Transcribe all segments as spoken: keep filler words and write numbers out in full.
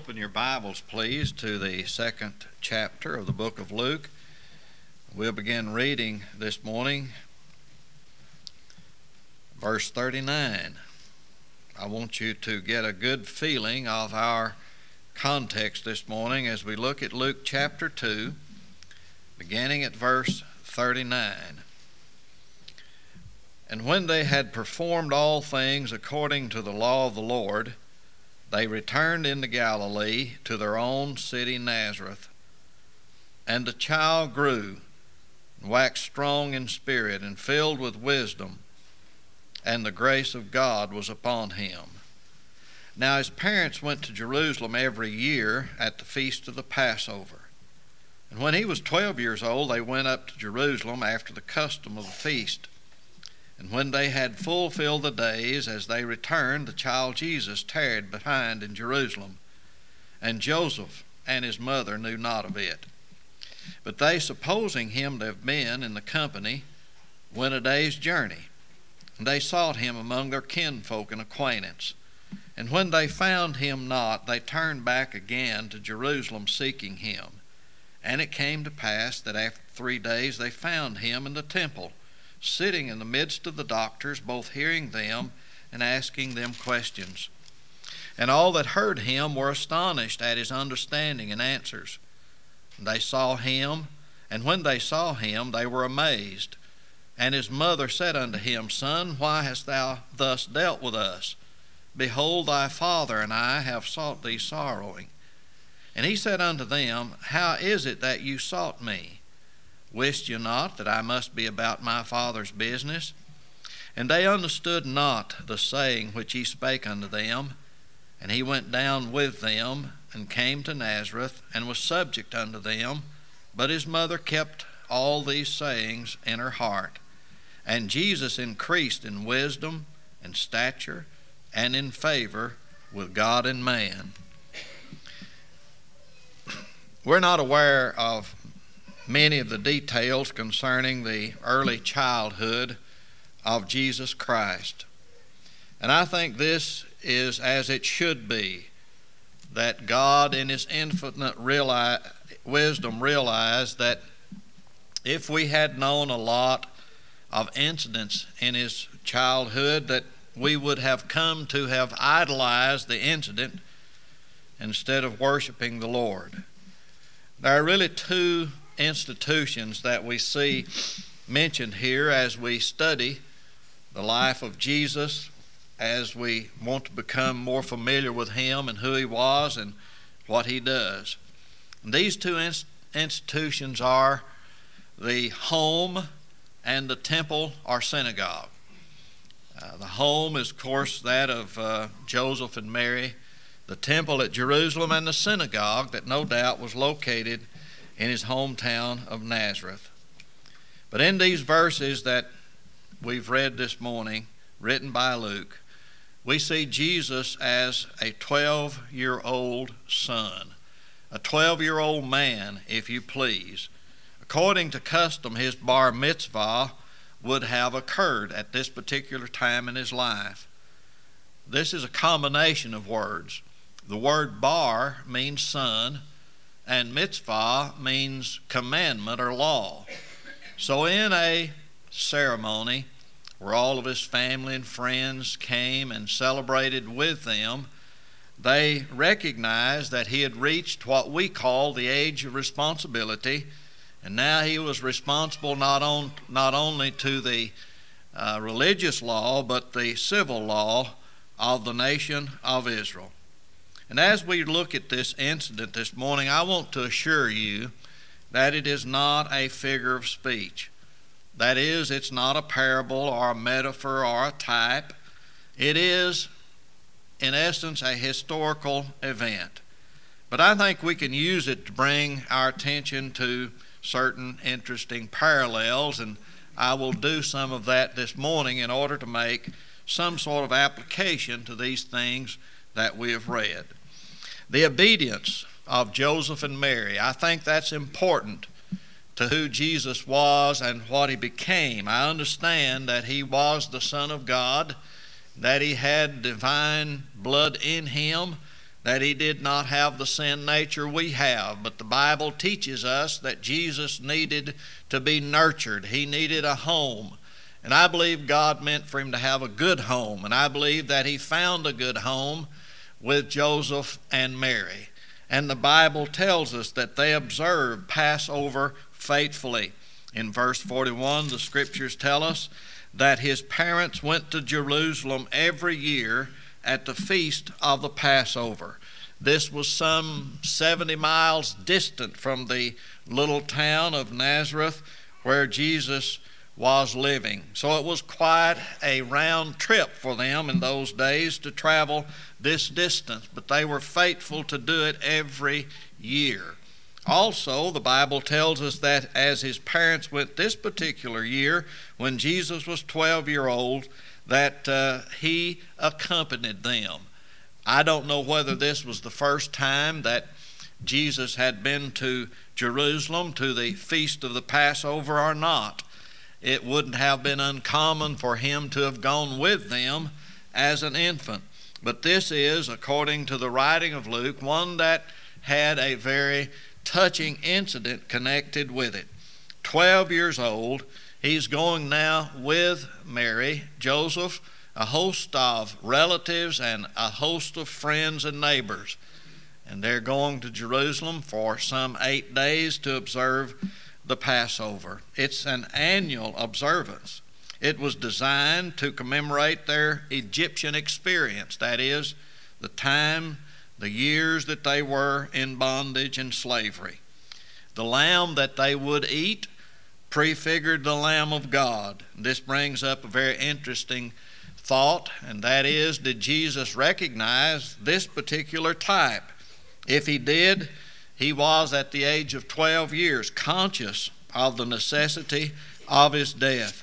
open your Bibles, please, to the second chapter of the book of Luke. We'll begin reading this morning, verse thirty-nine. I want you to get a good feeling of our context this morning as we look at Luke chapter two, beginning at verse thirty-nine. And when they had performed all things according to the law of the Lord, they returned into Galilee to their own city Nazareth. And the child grew, and waxed strong in spirit, and filled with wisdom, and the grace of God was upon him. Now his parents went to Jerusalem every year at the feast of the Passover. And when he was twelve years old, they went up to Jerusalem after the custom of the feast. And when they had fulfilled the days, as they returned, the child Jesus tarried behind in Jerusalem. And Joseph and his mother knew not of it. But they, supposing him to have been in the company, went a day's journey. And they sought him among their kinfolk and acquaintance. And when they found him not, they turned back again to Jerusalem, seeking him. And it came to pass that after three days they found him in the temple, sitting in the midst of the doctors, both hearing them and asking them questions. And all that heard him were astonished at his understanding and answers. And they saw him, and when they saw him, they were amazed. And his mother said unto him, Son, why hast thou thus dealt with us? Behold, thy father and I have sought thee sorrowing. And he said unto them, How is it that you sought me? Wist you not that I must be about my Father's business? And they understood not the saying which he spake unto them. And he went down with them, and came to Nazareth, and was subject unto them. But his mother kept all these sayings in her heart. And Jesus increased in wisdom and stature and in favor with God and man. We're not aware of many of the details concerning the early childhood of Jesus Christ. And I think this is as it should be, that God in his infinite reali- wisdom realized that if we had known a lot of incidents in his childhood, that we would have come to have idolized the incident instead of worshiping the Lord. There are really two institutions that we see mentioned here as we study the life of Jesus, as we want to become more familiar with him and who he was and what he does. And these two inst- institutions are the home and the temple or synagogue. Uh, the home is, of course, that of uh, Joseph and Mary, the temple at Jerusalem, and the synagogue that no doubt was located in his hometown of Nazareth. But in these verses that we've read this morning, written by Luke, we see Jesus as a twelve-year-old son, a twelve-year-old man, if you please. According to custom, his bar mitzvah would have occurred at this particular time in his life. This is a combination of words. The word bar means son, and mitzvah means commandment or law. So in a ceremony where all of his family and friends came and celebrated with them, they recognized that he had reached what we call the age of responsibility, and now he was responsible not, on, not only to the uh, religious law, but the civil law of the nation of Israel. And as we look at this incident this morning, I want to assure you that it is not a figure of speech. That is, it's not a parable or a metaphor or a type. It is, in essence, a historical event. But I think we can use it to bring our attention to certain interesting parallels, and I will do some of that this morning in order to make some sort of application to these things that we have read. The obedience of Joseph and Mary, I think that's important to who Jesus was and what he became. I understand that he was the Son of God, that he had divine blood in him, that he did not have the sin nature we have, but the Bible teaches us that Jesus needed to be nurtured. He needed a home. And I believe God meant for him to have a good home, and I believe that he found a good home with Joseph and Mary. And the Bible tells us that they observed Passover faithfully. In verse forty-one, the scriptures tell us that his parents went to Jerusalem every year at the feast of the Passover. This was some seventy miles distant from the little town of Nazareth where Jesus was living. So it was quite a round trip for them in those days to travel this distance, but they were faithful to do it every year. Also, the Bible tells us that as his parents went this particular year, when Jesus was twelve years old, that uh, he accompanied them. I don't know whether this was the first time that Jesus had been to Jerusalem to the feast of the Passover or not. It wouldn't have been uncommon for him to have gone with them as an infant. But this is, according to the writing of Luke, one that had a very touching incident connected with it. Twelve years old, he's going now with Mary, Joseph, a host of relatives, and a host of friends and neighbors. And they're going to Jerusalem for some eight days to observe the Passover. It's an annual observance. It was designed to commemorate their Egyptian experience, that is, the time, the years that they were in bondage and slavery. The lamb that they would eat prefigured the Lamb of God. This brings up a very interesting thought, and that is, did Jesus recognize this particular type? If he did, he was at the age of twelve years conscious of the necessity of his death.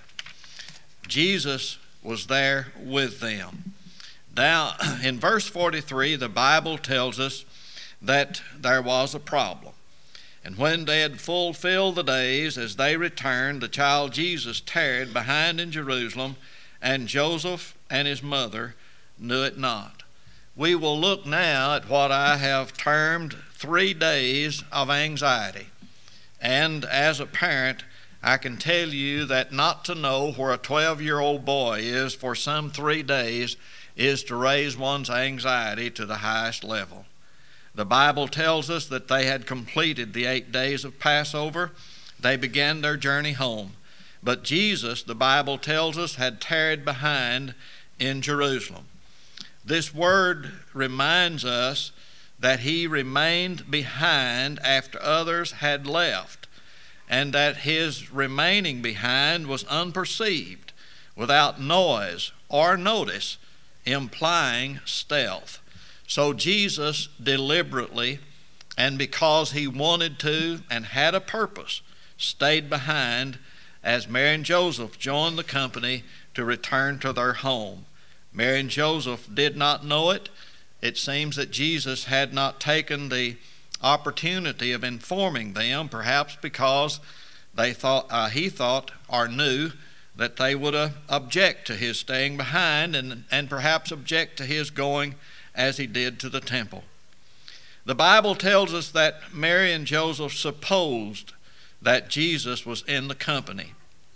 Jesus was there with them. Now, in verse forty-three, the Bible tells us that there was a problem. And when they had fulfilled the days, as they returned, the child Jesus tarried behind in Jerusalem, and Joseph and his mother knew it not. We will look now at what I have termed three days of anxiety. And as a parent, I can tell you that not to know where a twelve-year-old boy is for some three days is to raise one's anxiety to the highest level. The Bible tells us that they had completed the eight days of Passover. They began their journey home. But Jesus, the Bible tells us, had tarried behind in Jerusalem. This word reminds us that he remained behind after others had left, and that his remaining behind was unperceived, without noise or notice, implying stealth. So Jesus deliberately, and because he wanted to and had a purpose, stayed behind as Mary and Joseph joined the company to return to their home. Mary and Joseph did not know it. It seems that Jesus had not taken the opportunity of informing them, perhaps because they thought, uh, he thought or knew that they would uh, object to his staying behind, and, and perhaps object to his going as he did to the temple. The Bible tells us that Mary and Joseph supposed that Jesus was in the company.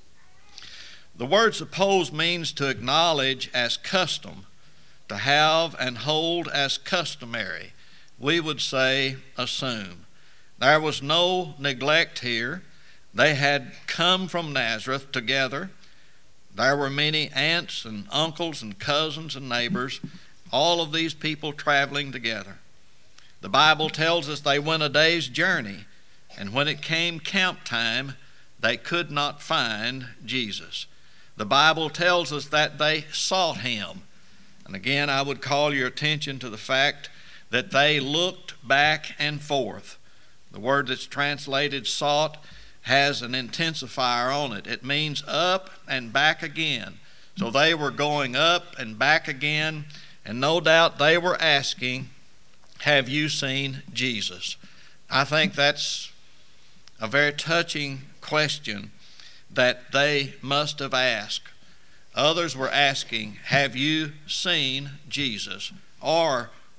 The word suppose means to acknowledge as custom, to have and hold as customary. We would say assume. There was no neglect here. They had come from Nazareth together. There were many aunts and uncles and cousins and neighbors, all of these people traveling together. The Bible tells us they went a day's journey, and when it came camp time, they could not find Jesus. The Bible tells us that they sought him. And again, I would call your attention to the fact that they looked back and forth. The word that's translated sought has an intensifier on it. It means up and back again. So they were going up and back again, and no doubt they were asking, have you seen Jesus? I think that's a very touching question that they must have asked. Others were asking, have you seen Jesus? Or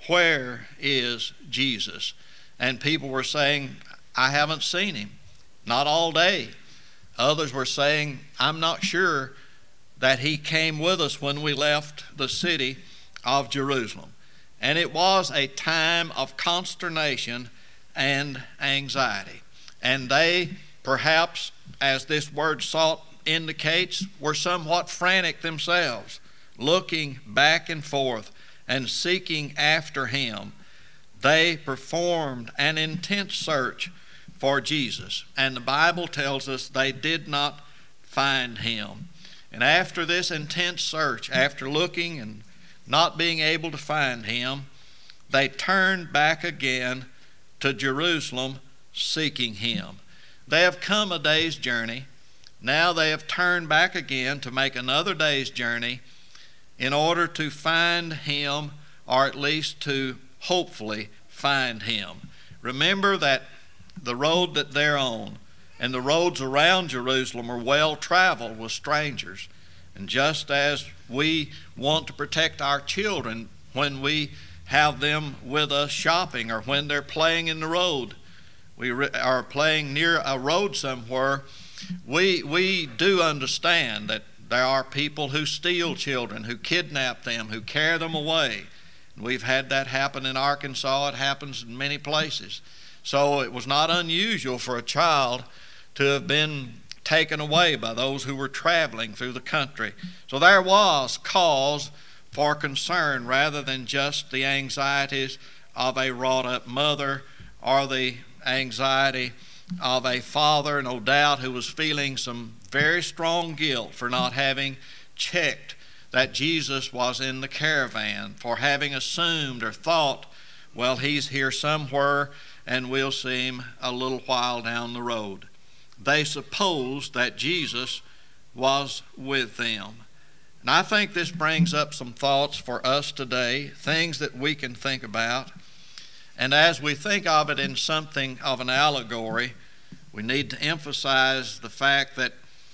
where is Jesus? And people were saying, I haven't seen him, not all day. Others were saying, I'm not sure that he came with us when we left the city of Jerusalem. And it was a time of consternation and anxiety. And they, perhaps, as this word sought indicates, were somewhat frantic themselves, looking back and forth and seeking after him. They performed an intense search for Jesus, and the Bible tells us they did not find him. And after this intense search, after looking and not being able to find him, they turned back again to Jerusalem seeking him. They have come a day's journey. Now they have turned back again to make another day's journey in order to find him, or at least to hopefully find him. Remember that the road that they're on and the roads around Jerusalem are well traveled with strangers. And just as we want to protect our children when we have them with us shopping or when they're playing in the road, we re- are playing near a road somewhere, we, we do understand that there are people who steal children, who kidnap them, who carry them away. We've had that happen in Arkansas. It happens in many places. So it was not unusual for a child to have been taken away by those who were traveling through the country. So there was cause for concern rather than just the anxieties of a wrought-up mother or the anxiety of a father, no doubt, who was feeling some very strong guilt for not having checked that Jesus was in the caravan, for having assumed or thought, well, he's here somewhere and we'll see him a little while down the road. They supposed that Jesus was with them. And I think this brings up some thoughts for us today, things that we can think about. And as we think of it in something of an allegory, we need to emphasize the fact that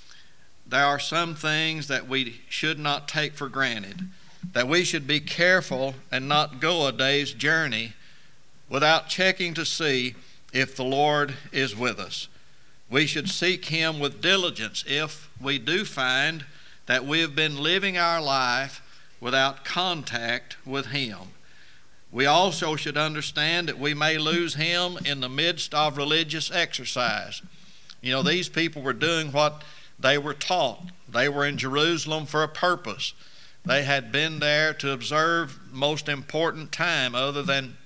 there are some things that we should not take for granted, that we should be careful and not go a day's journey without checking to see if the Lord is with us. We should seek him with diligence if we do find that we have been living our life without contact with him. We also should understand that we may lose him in the midst of religious exercise. You know, these people were doing what they were taught. They were in Jerusalem for a purpose. They had been there to observe most important time other than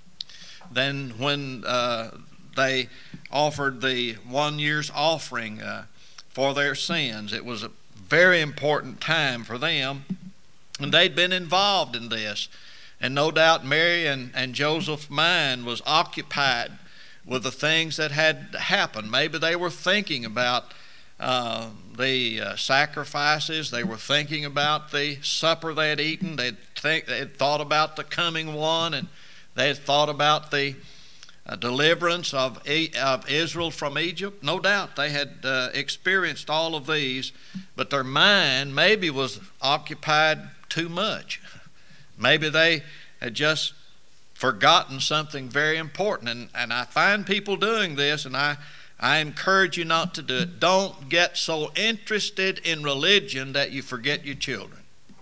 than when uh, they offered the one year's offering uh, for their sins. It was a very important time for them, and they'd been involved in this. And no doubt Mary and, and Joseph's mind was occupied with the things that had happened. Maybe they were thinking about uh, the uh, sacrifices. They were thinking about the supper they had eaten. They'd, think, they'd thought about the coming one, and they had thought about the uh, deliverance of, e- of Israel from Egypt. No doubt they had uh, experienced all of these, but their mind maybe was occupied too much. Maybe they had just forgotten something very important. And, and I find people doing this, and I, I encourage you not to do it. Don't get so interested in religion that you forget your children.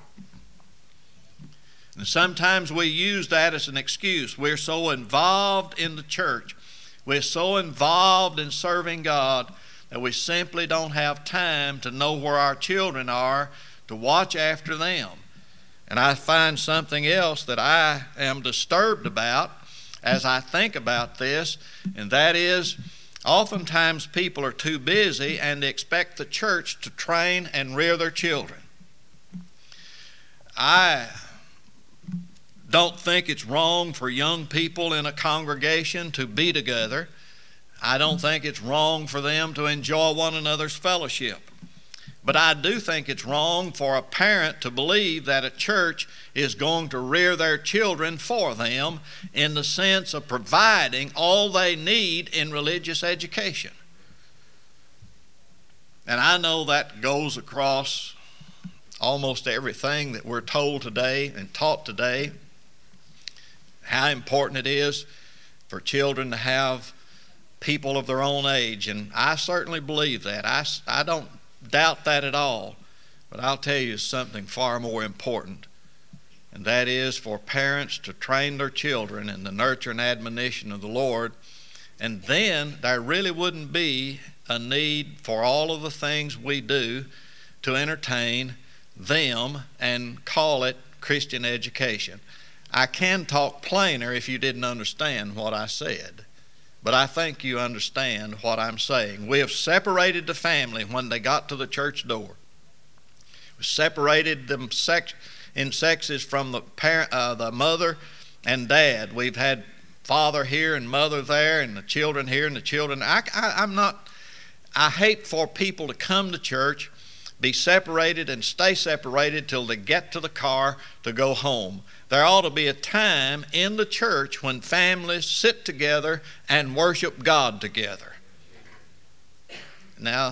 And sometimes we use that as an excuse. We're so involved in the church, we're so involved in serving God that we simply don't have time to know where our children are, to watch after them. And I find something else that I am disturbed about as I think about this, and that is oftentimes people are too busy and they expect the church to train and rear their children. I don't think it's wrong for young people in a congregation to be together. I don't think it's wrong for them to enjoy one another's fellowship. But I do think it's wrong for a parent to believe that a church is going to rear their children for them in the sense of providing all they need in religious education. And I know that goes across almost everything that we're told today and taught today. how important it is for children to have people of their own age. And I certainly believe that. I, I don't doubt that at all. But I'll tell you something far more important. And that is for parents to train their children in the nurture and admonition of the Lord. And then there really wouldn't be a need for all of the things we do to entertain them and call it Christian education. I can talk plainer if you didn't understand what I said, but I think you understand what I'm saying. We have separated the family when they got to the church door. We separated them sex, in sexes from the parent, uh, the mother and dad. We've had father here and mother there, and the children here and the children. I, I, I'm not. I hate for people to come to church, be separated, and stay separated till they get to the car to go home. There ought to be a time in the church when families sit together and worship God together. Now,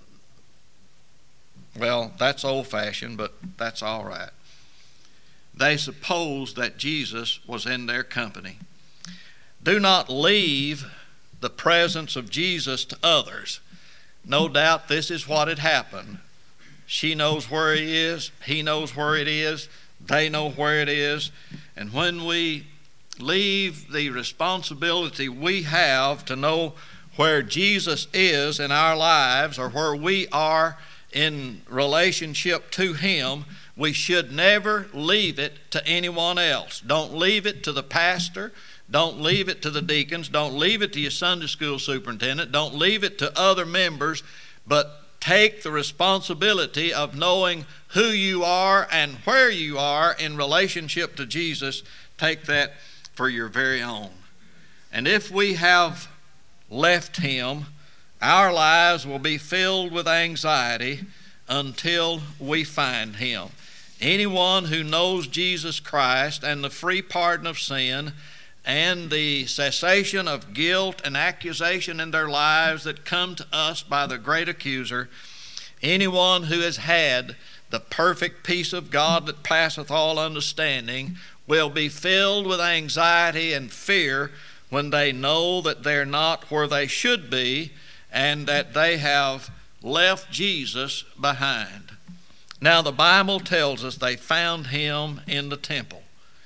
well, that's old-fashioned, but that's all right. They supposed that Jesus was in their company. Do not leave the presence of Jesus to others. No doubt this is what had happened. She knows where he is. He knows where it is. They know where it is. And when we leave the responsibility we have to know where Jesus is in our lives, or where we are in relationship to him, we should never leave it to anyone else. Don't leave it to the pastor. Don't leave it to the deacons. Don't leave it to your Sunday school superintendent. Don't leave it to other members, but take the responsibility of knowing who you are and where you are in relationship to Jesus. Take that for your very own. And if we have left him, our lives will be filled with anxiety until we find him. Anyone who knows Jesus Christ and the free pardon of sin and the cessation of guilt and accusation in their lives that come to us by the great accuser, anyone who has had the perfect peace of God that passeth all understanding, will be filled with anxiety and fear when they know that they're not where they should be and that they have left Jesus behind. Now, the Bible tells us they found him in the temple.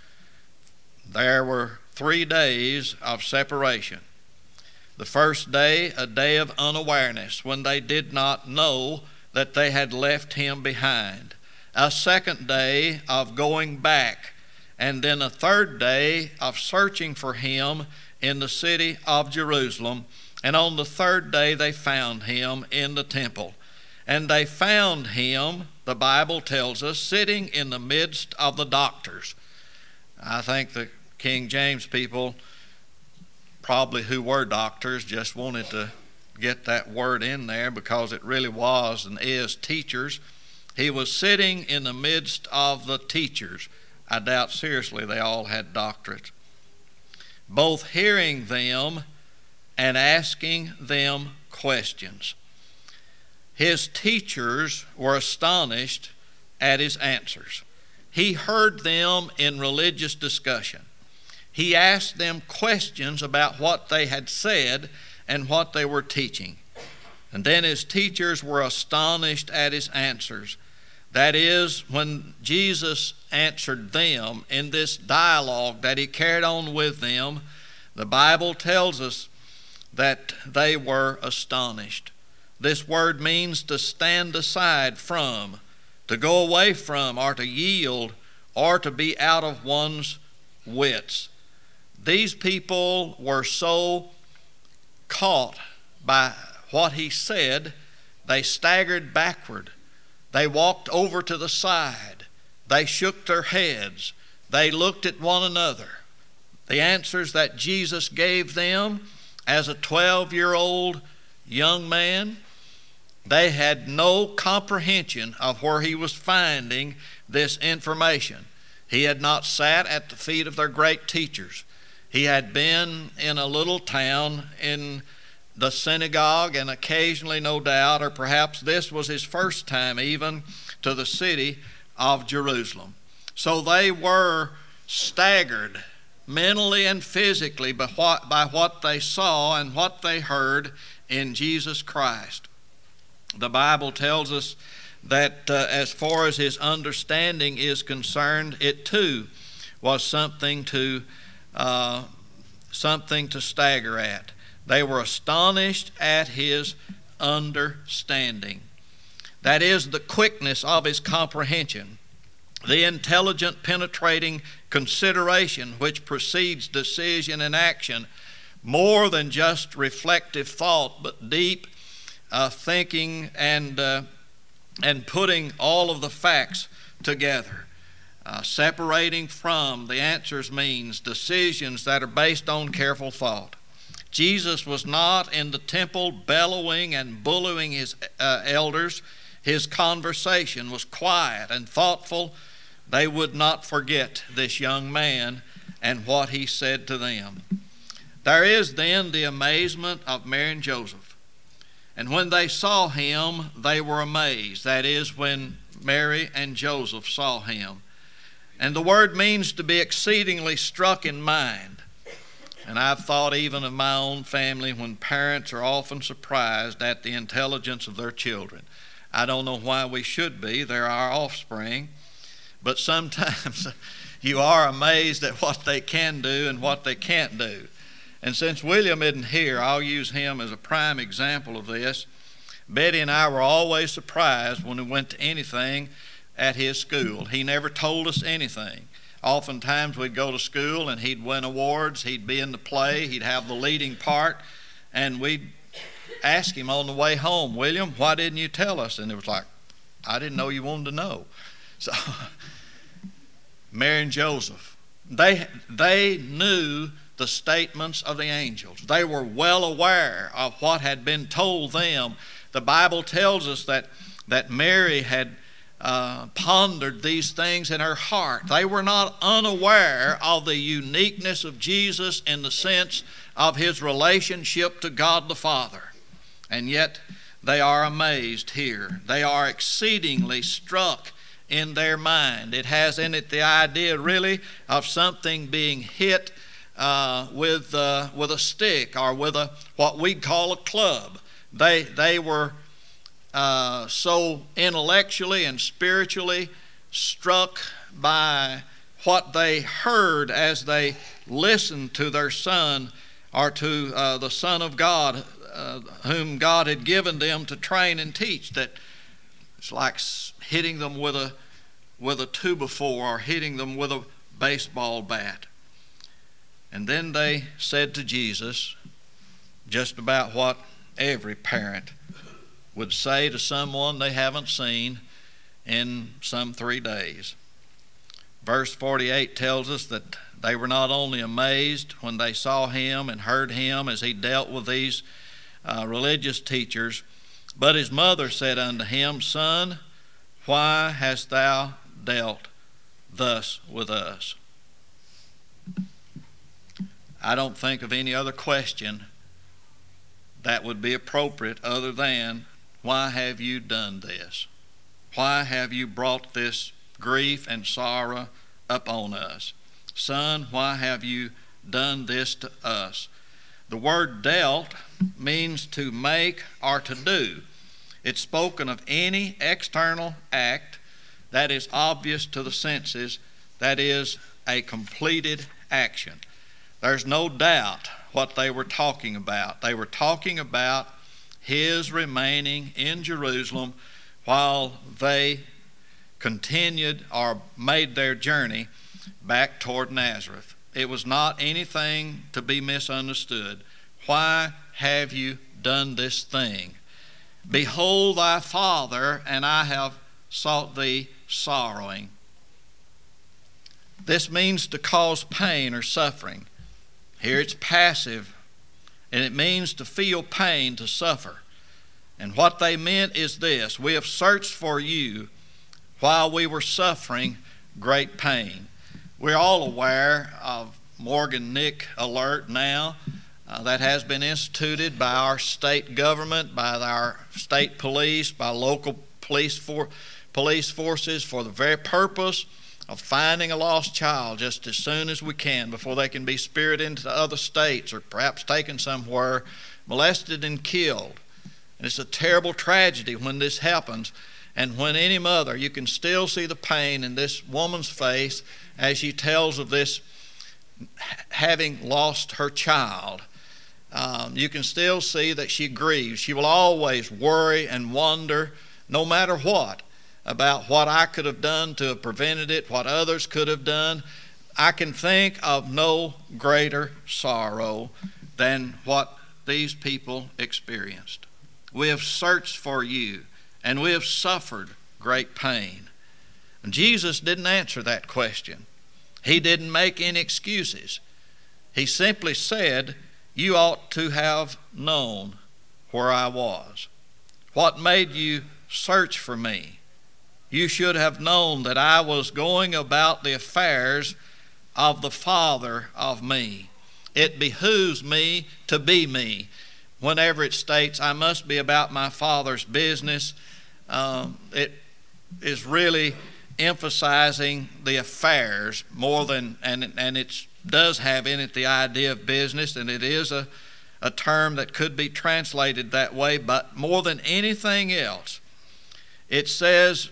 There were three days of separation. The first day, a day of unawareness, when they did not know that they had left him behind. A second day of going back. And then a third day of searching for him in the city of Jerusalem. And on the third day, they found him in the temple. And they found him, the Bible tells us, sitting in the midst of the doctors. I think the King James people, probably who were doctors, just wanted to get that word in there because it really was and is teachers. He was sitting in the midst of the teachers. I doubt seriously they all had doctorates. Both hearing them and asking them questions. His teachers were astonished at his answers. He heard them in religious discussion. He asked them questions about what they had said and what they were teaching. And then his teachers were astonished at his answers. That is, when Jesus answered them in this dialogue that he carried on with them, the Bible tells us that they were astonished. This word means to stand aside from, to go away from, or to yield, or to be out of one's wits. These people were so caught by what he said, they staggered backward. They walked over to the side. They shook their heads. They looked at one another. The answers that Jesus gave them as a twelve-year-old young man, they had no comprehension of where he was finding this information. He had not sat at the feet of their great teachers. He had been in a little town in the synagogue, and occasionally, no doubt, or perhaps this was his first time even, to the city of Jerusalem. So they were staggered mentally and physically by what, by what they saw and what they heard in Jesus Christ. The Bible tells us that uh, as far as his understanding is concerned, it too was something to uh, something to stagger at. They were astonished at his understanding. That is, the quickness of his comprehension, the intelligent, penetrating consideration which precedes decision and action, more than just reflective thought, but deep uh, thinking and uh, and putting all of the facts together. Uh, separating from the answers means decisions that are based on careful thought. Jesus was not in the temple bellowing and bullying his uh, elders. His conversation was quiet and thoughtful. They would not forget this young man and what he said to them. There is then the amazement of Mary and Joseph. And when they saw him, they were amazed. That is, when Mary and Joseph saw him. And the word means to be exceedingly struck in mind. And I've thought even of my own family when parents are often surprised at the intelligence of their children. I don't know why we should be. They're our offspring. But sometimes you are amazed at what they can do and what they can't do. And since William isn't here, I'll use him as a prime example of this. Betty and I were always surprised when we went to anything at his school. He never told us anything. Oftentimes we'd go to school and he'd win awards, he'd be in the play, he'd have the leading part, and we'd ask him on the way home, William, why didn't you tell us? And it was like, I didn't know you wanted to know. So Mary and Joseph, they, they knew the statements of the angels. They were well aware of what had been told them. The Bible tells us that, that Mary had uh, pondered these things in her heart. They were not unaware of the uniqueness of Jesus in the sense of his relationship to God the Father. And yet they are amazed here. They are exceedingly struck in their mind. It has in it the idea really of something being hit uh, with uh, with a stick or with a what we'd call a club. They they were uh, so intellectually and spiritually struck by what they heard as they listened to their son or to uh, the Son of God, uh, whom God had given them to train and teach, that it's like hitting them with a with a two by four or hitting them with a baseball bat. And then they said to Jesus just about what every parent would say to someone they haven't seen in some three days. Verse forty-eight tells us that they were not only amazed when they saw him and heard him as he dealt with these uh, religious teachers, but his mother said unto him, Son, why hast thou dealt thus with us? I don't think of any other question that would be appropriate other than, why have you done this? Why have you brought this grief and sorrow upon us? Son, why have you done this to us? The word dealt means to make or to do. It's spoken of any external act that is obvious to the senses, that is a completed action. There's no doubt what they were talking about. They were talking about his remaining in Jerusalem while they continued or made their journey back toward Nazareth. It was not anything to be misunderstood. Why have you done this thing? Behold thy father, and I have sought thee sorrowing. This means to cause pain or suffering. Here it's passive, and it means to feel pain, to suffer. And what they meant is this: we have searched for you while we were suffering great pain. We're all aware of Morgan Nick Alert now. Uh, that has been instituted by our state government, by our state police, by local police for, police forces for the very purpose of finding a lost child just as soon as we can before they can be spirited into other states or perhaps taken somewhere, molested and killed. And it's a terrible tragedy when this happens. And when any mother, you can still see the pain in this woman's face as she tells of this having lost her child. Um, you can still see that she grieves. She will always worry and wonder, no matter what, about what I could have done to have prevented it, what others could have done. I can think of no greater sorrow than what these people experienced. We have searched for you, and we have suffered great pain. And Jesus didn't answer that question. He didn't make any excuses. He simply said, you ought to have known where I was. What made you search for me? You should have known that I was going about the affairs of the Father of me. It behooves me to be me. Whenever it states I must be about my Father's business, um, it is really emphasizing the affairs more than, and, and it does have in it the idea of business, and it is a, a term that could be translated that way, but more than anything else, it says,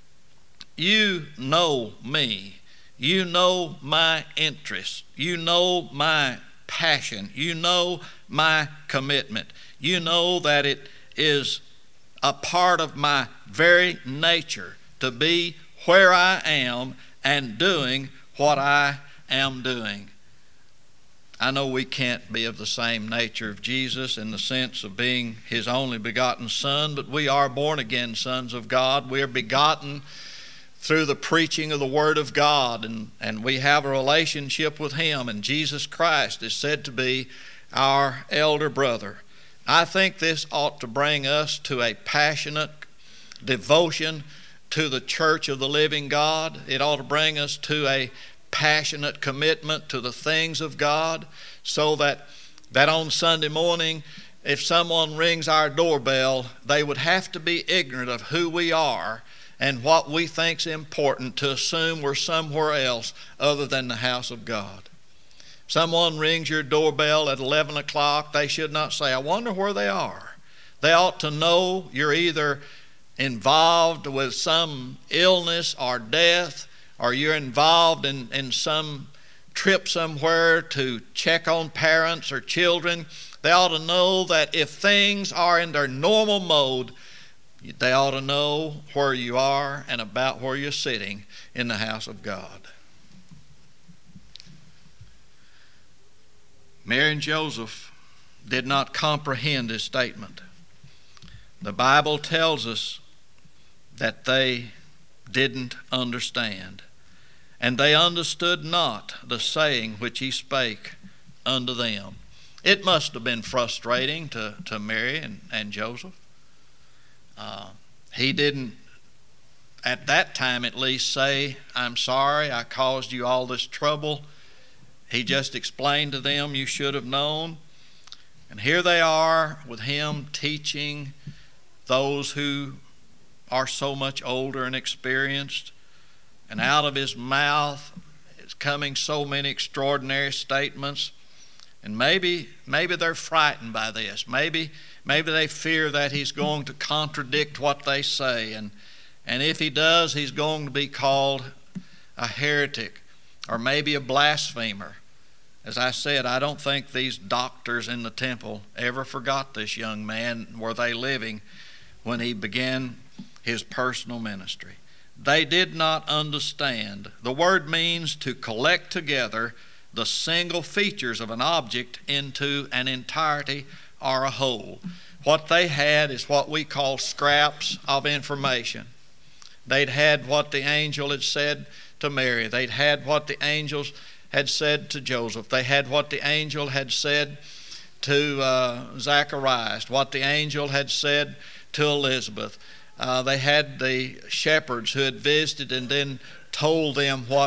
you know me. You know my interests. You know my passion. You know my commitment. You know that it is a part of my very nature to be where I am and doing what I am doing. I know we can't be of the same nature of Jesus in the sense of being his only begotten Son, but we are born again sons of God. We are begotten through the preaching of the Word of God, and, and we have a relationship with him, and Jesus Christ is said to be our elder brother. I think this ought to bring us to a passionate devotion to the church of the living God. It ought to bring us to a passionate commitment to the things of God, so that, that on Sunday morning, if someone rings our doorbell, they would have to be ignorant of who we are and what we think's important to assume we're somewhere else other than the house of God. Someone rings your doorbell at eleven o'clock, they should not say, I wonder where they are. They ought to know you're either involved with some illness or death, or you're involved in, in some trip somewhere to check on parents or children. They ought to know that if things are in their normal mode, they ought to know where you are and about where you're sitting in the house of God. Mary and Joseph did not comprehend his statement. The Bible tells us that they didn't understand. And they understood not the saying which he spake unto them. It must have been frustrating to, to Mary and, and Joseph. Uh, he didn't, at that time at least, say, I'm sorry, I caused you all this trouble. He just explained to them, you should have known. And here they are with him teaching those who are so much older and experienced. And out of his mouth is coming so many extraordinary statements. And maybe maybe they're frightened by this. Maybe maybe they fear that he's going to contradict what they say. And, and if he does, he's going to be called a heretic or maybe a blasphemer. As I said, I don't think these doctors in the temple ever forgot this young man, were they living, when he began his personal ministry. They did not understand. The word means to collect together the single features of an object into an entirety or a whole. What they had is what we call scraps of information. They'd had what the angel had said to Mary. They'd had what the angels had said to Joseph. They had what the angel had said to uh, Zacharias, what the angel had said to Elizabeth. Uh, they had the shepherds who had visited and then told them what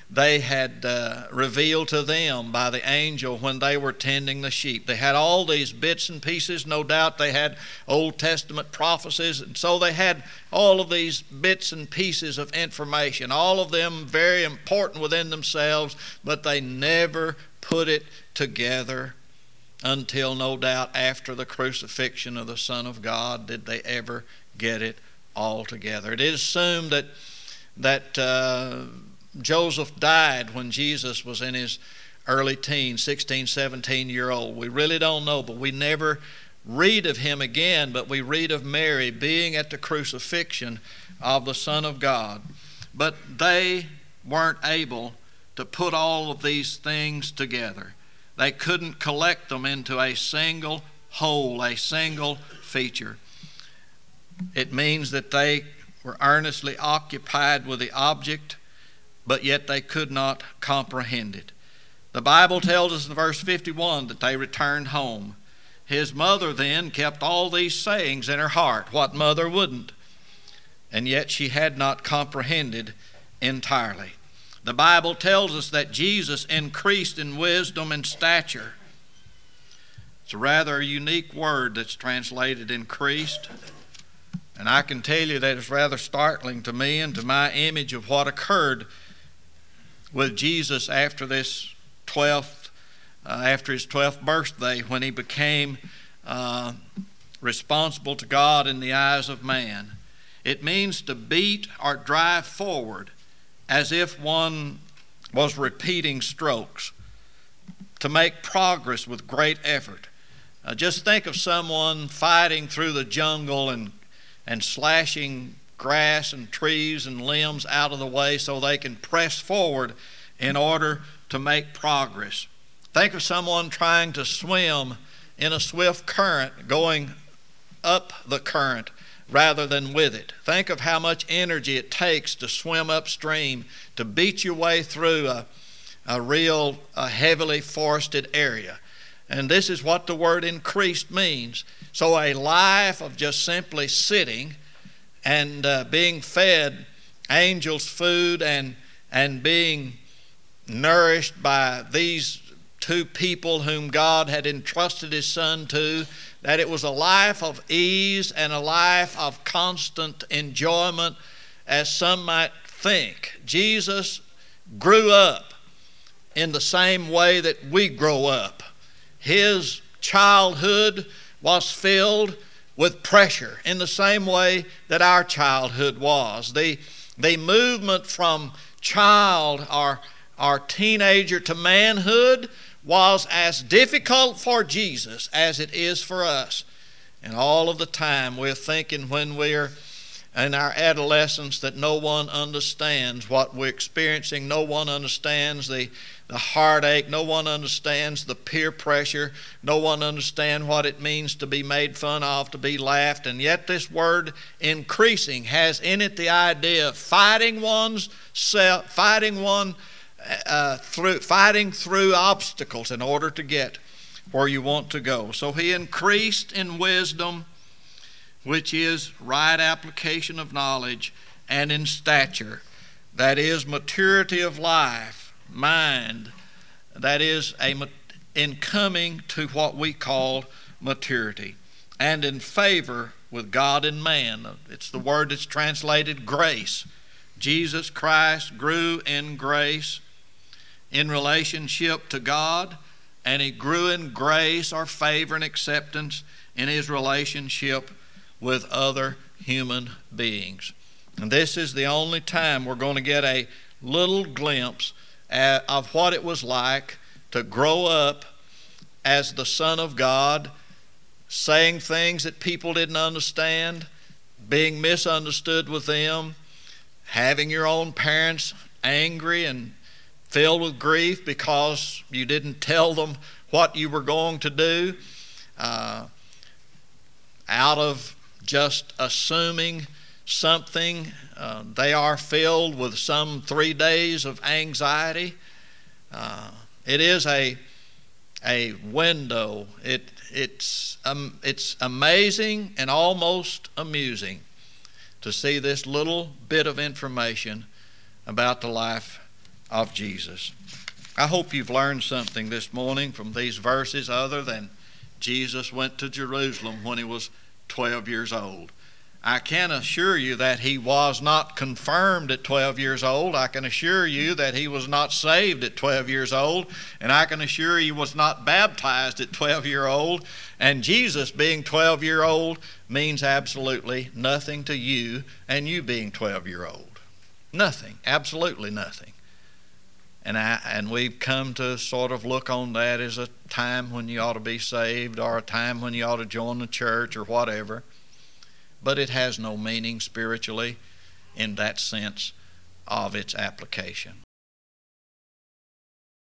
they had uh, revealed to them by the angel when they were tending the sheep. They had all these bits and pieces. No doubt they had Old Testament prophecies, and so they had all of these bits and pieces of information, all of them very important within themselves, but they never put it together until, no doubt, after the crucifixion of the Son of God did they ever get it all together. It is assumed that that uh, Joseph died when Jesus was in his early teens, sixteen, seventeen year old. We really don't know, but we never read of him again, but we read of Mary being at the crucifixion of the Son of God. But they weren't able to put all of these things together. They couldn't collect them into a single whole, a single feature. It means that they were earnestly occupied with the object, but yet they could not comprehend it. The Bible tells us in verse fifty-one that they returned home. His mother then kept all these sayings in her heart. What mother wouldn't? And yet she had not comprehended entirely. The Bible tells us that Jesus increased in wisdom and stature. It's a rather unique word that's translated increased. And I can tell you that it's rather startling to me and to my image of what occurred with Jesus after this twelfth, uh, after his twelfth birthday, when he became uh, responsible to God in the eyes of man. It means to beat or drive forward as if one was repeating strokes, to make progress with great effort. Uh, just think of someone fighting through the jungle and and slashing grass and trees and limbs out of the way so they can press forward in order to make progress. Think of someone trying to swim in a swift current, going up the current rather than with it. Think of how much energy it takes to swim upstream, to beat your way through a, a real a heavily forested area. And this is what the word increased means. So a life of just simply sitting and uh, being fed angels' food and, and being nourished by these two people whom God had entrusted his Son to, that it was a life of ease and a life of constant enjoyment, as some might think. Jesus grew up in the same way that we grow up. His childhood was filled with pressure in the same way that our childhood was. The, the movement from child or, or teenager to manhood was as difficult for Jesus as it is for us. And all of the time we're thinking when we're in our adolescence that no one understands what we're experiencing. No one understands the, the heartache. No one understands the peer pressure. No one understands what it means to be made fun of, to be laughed. And yet this word increasing has in it the idea of fighting one's self, fighting one uh, through, fighting through obstacles in order to get where you want to go. So he increased in wisdom, which is right application of knowledge, and in stature, that is maturity of life, mind, that is a in coming to what we call maturity, and in favor with God and man. It's the word that's translated grace. Jesus Christ grew in grace in relationship to God, and he grew in grace or favor and acceptance in his relationship with other human beings. And this is the only time we're going to get a little glimpse of what it was like to grow up as the Son of God, saying things that people didn't understand, being misunderstood with them, having your own parents angry and filled with grief because you didn't tell them what you were going to do, uh, out of just assuming something. Uh, they are filled with some three days of anxiety. Uh, it is a a window. It it's um, it's amazing and almost amusing to see this little bit of information about the life of Jesus. I hope you've learned something this morning from these verses other than Jesus went to Jerusalem when he was twelve years old. I can assure you that he was not confirmed at twelve years old. I can assure you that he was not saved at twelve years old. And I can assure you he was not baptized at twelve years old. And Jesus being twelve years old means absolutely nothing to you and you being twelve years old. Nothing. Absolutely nothing. And I, and we've come to sort of look on that as a time when you ought to be saved or a time when you ought to join the church or whatever. But it has no meaning spiritually in that sense of its application.